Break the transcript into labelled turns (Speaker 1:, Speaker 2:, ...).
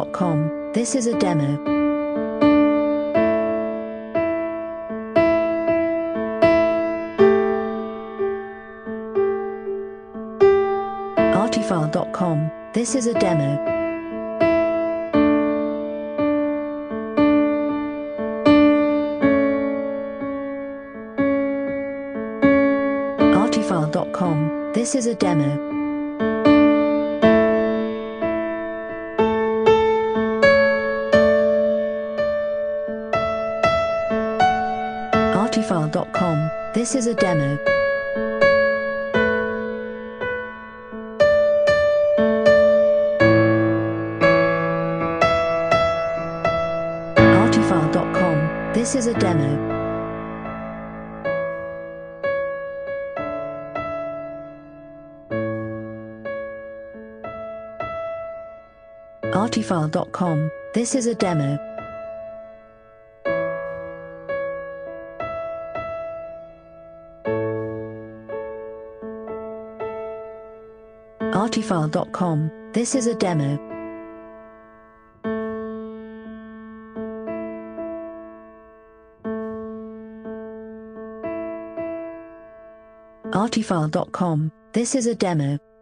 Speaker 1: Artifile.com, this is a demo. Artifile.com, this is a demo. Artifile.com, this is a demo. Artifile.com, this is a demo. Artifile.com, this is a demo. Artifile.com, this is a demo. Artifile.com, this is a demo. Artifile.com, this is a demo.